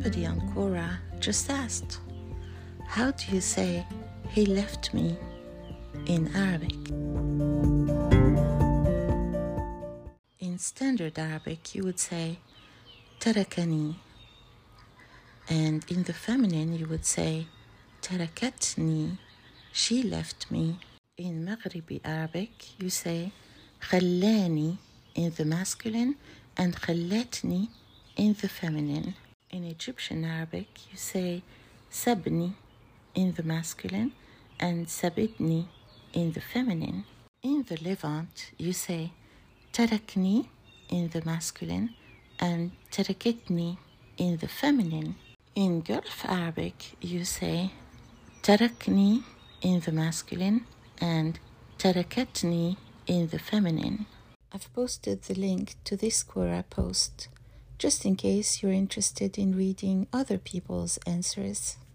Somebody on Quora just asked, how do you say he left me in Arabic? In standard Arabic, you would say tarakani, and in the feminine, you would say tarakatni, she left me. In Maghribi Arabic, you say khallani in the masculine and khallatni in the feminine. In Egyptian Arabic, you say sabni in the masculine and sabidni in the feminine. In the Levant, you say tarakni in the masculine and tarakitni in the feminine. In Gulf Arabic, you say tarakni in the masculine and tarakatni in the feminine. I've posted the link to this Quora post just in case you're interested in reading other people's answers.